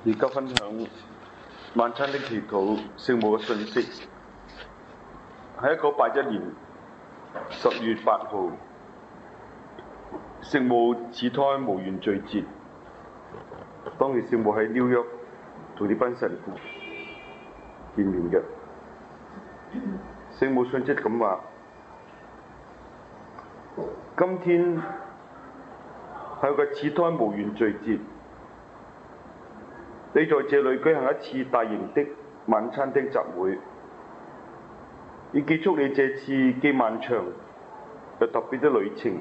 而家分享晚餐的祈禱聖母嘅信息，喺1981年10月8號，聖母始胎無原罪節。當時聖母喺紐約同呢班神父見面嘅。聖母信息咁話：今天係個始胎無原罪節。你在這裏舉行一次大型的晚餐廳集會，以結束你這次既漫長又特別的旅程。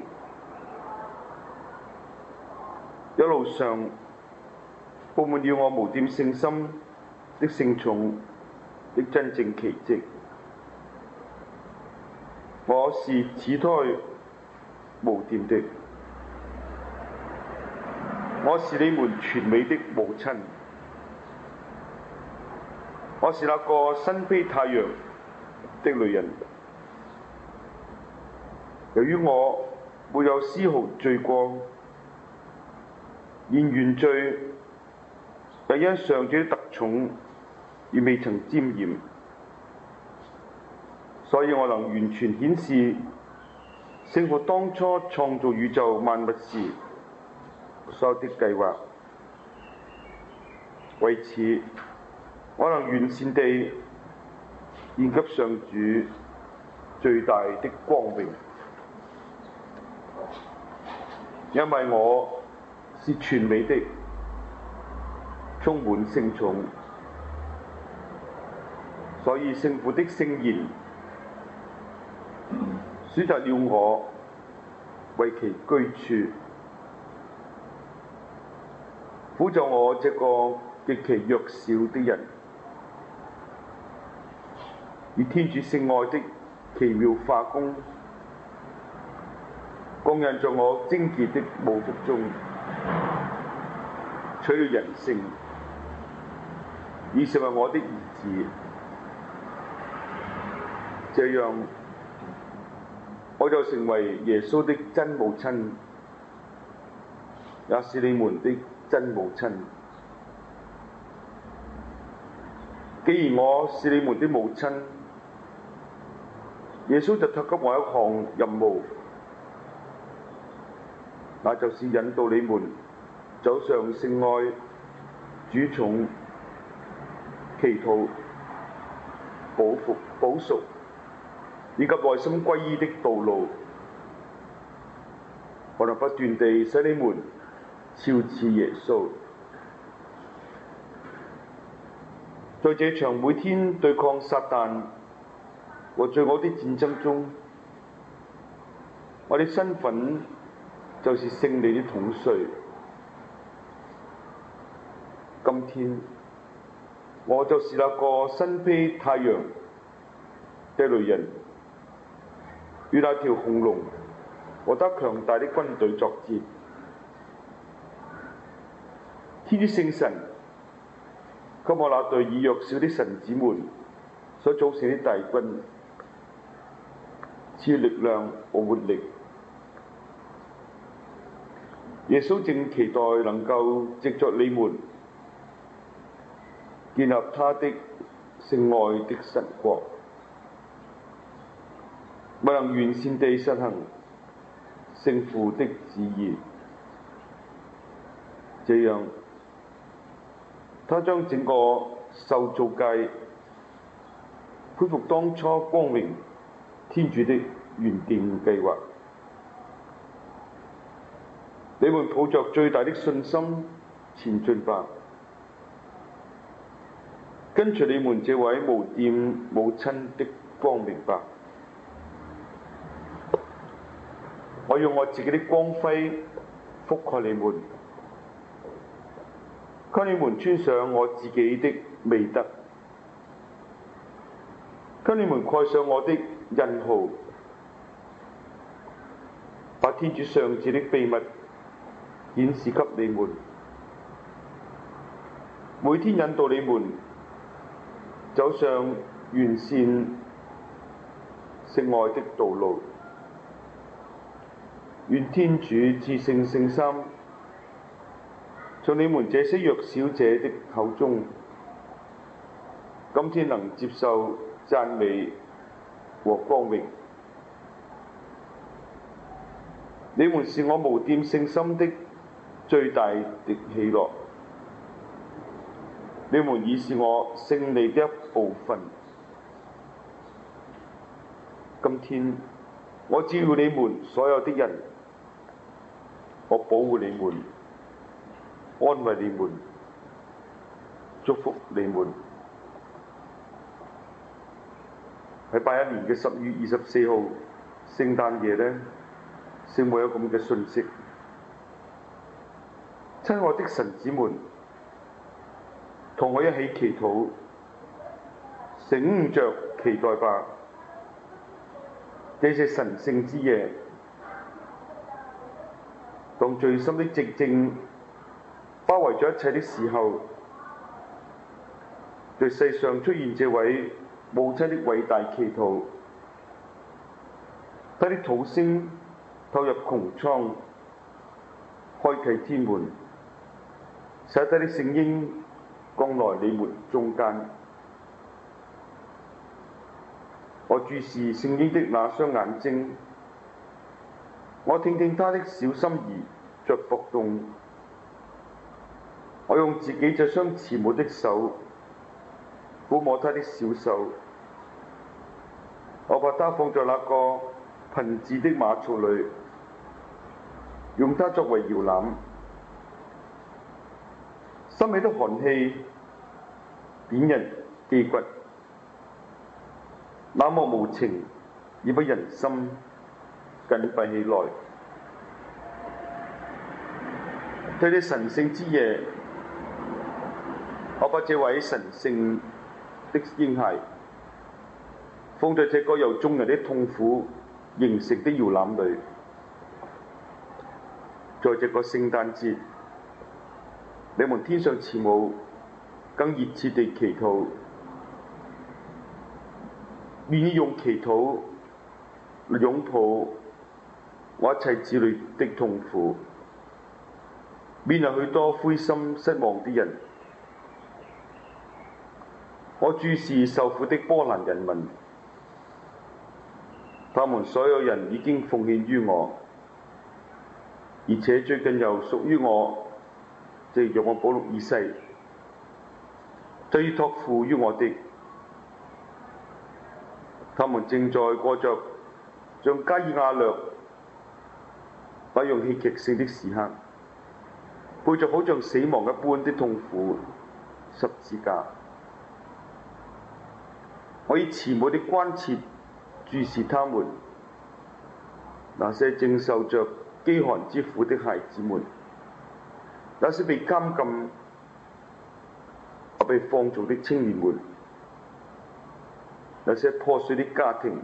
一路上佈滿了我無玷聖心的聖寵的真正奇蹟。我是始胎無玷的，我是你們全美的母親。我是那個身披太陽的女人。由於我沒有絲毫罪過，連原罪也因上主的特寵而未曾沾染，所以我能完全顯示聖父當初創造宇宙萬物時所有的計劃。為此，我能完善地獻給上主最大的光榮，因為我是全美的，充滿聖寵，所以聖父的聖言選擇了我為其居處，輔助我這個極其弱小的人。以天主聖愛的奇妙化工，降孕在我貞潔的母腹中，取了人性，已成為我的兒子。這樣，我就成為耶穌的真母親，也是你們的真母親。既然我是你們的母親，耶穌就託給我一項任務，那就是引導你們走上聖愛、主寵、祈禱、補贖以及內心歸依的道路。我能不斷地使你們肖似耶穌。在這場每天對抗撒旦和罪惡的戰爭中，我的身份就是勝利的統帥。今天，我就是那個身披太陽的女人，與那條紅龍和他強大的軍隊作戰。天主聖神給我那對以弱小的神子們所組成的大軍賜力量和活力。耶穌正期待能夠藉着你們建立他的聖愛的神國，為能完善地實行聖父的旨意。這樣，他將整個受造界恢復當初光榮天主的原定計劃。你們抱着最大的信心前進吧，跟隨你們這位無玷母親的光明吧。我用我自己的光輝覆蓋你們，給你們穿上我自己的美德，給你們蓋上我的印號，把天主上智的秘密顯示給你們，每天引導你們走上完善聖愛的道路。願天主至聖聖三從你們這些弱小者的口中，今天能接受讚美和光榮。你們是我無玷聖心的最大的喜樂，你們已是我勝利的一部分。今天我照耀你們所有的人，我保護你們，安慰你們，祝福你們。喺81年嘅10月24號聖誕夜呢，聖母有咁嘅訊息：親愛的神子們，同我一起祈禱，醒着期待吧。這是神聖之夜，當最深的寂靜包圍咗一切的時候，對世上出現這位母親的偉大祈禱，她的禱聲透入穹蒼，開啟天門，使她的聖嬰降來你們中間。我注視聖嬰的那雙眼睛，我聽聽他的小心兒在搏動，我用自己這雙慈母的手撫摸他的小手，我把他放在那個貧瘠的馬槽裏，用它作為搖籃，心裏的寒氣點人肌骨，那麼無情而不忍心緊閉起來。在這神聖之夜，我把這位神聖的嬰孩放在這個由眾人的痛苦形成的搖籃裏。在這個聖誕節，你們天上慈母更熱切地祈禱，願意用祈禱擁抱我一切子女的痛苦，勉勵許多灰心失望的人。我注視受苦的波蘭人民，他們所有人已經奉獻於我，而且最近又屬於我，即若望保祿二世，就要託付於我的。他們正在過着像加爾亞略那樣戲劇性的時刻，背着好像死亡一般的痛苦十字架。我以慈母的關切注視他們，那些正受着飢寒之苦的孩子們，那些被監禁或被放逐的青年們，那些破碎的家庭，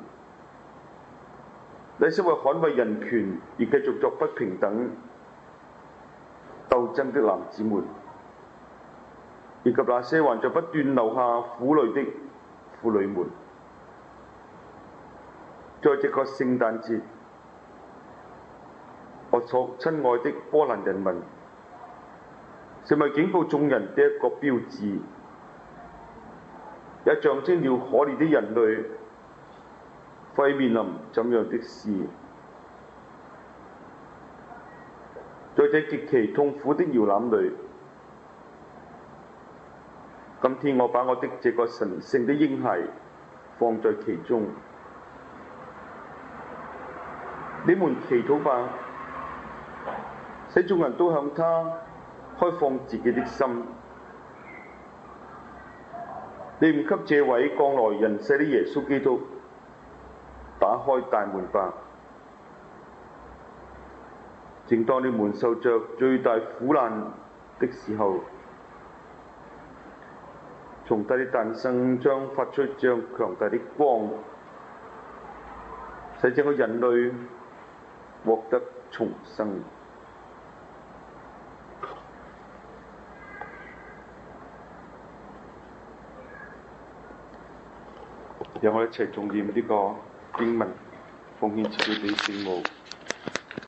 那些為捍衛人權而繼續作不平等鬥爭的男子們，以及那些還在不斷流下苦淚的婦女們。在這個聖誕節，我所親愛的波蘭人民，成為警報眾人的一個標誌，也象徵了可憐的人類會面臨怎樣的事。在這極其痛苦的搖籃裏，今天我把我的這個神聖的嬰孩放在其中。你們祈禱吧，使眾人都向他開放自己的心。你們給這位降來人世的耶穌基督打開大門吧。正當你們受着最大苦難的時候，從他的誕生將發出這樣強大的光，使整個人類獲得重生。讓我一齊重念呢個經文，奉獻自己俾聖母。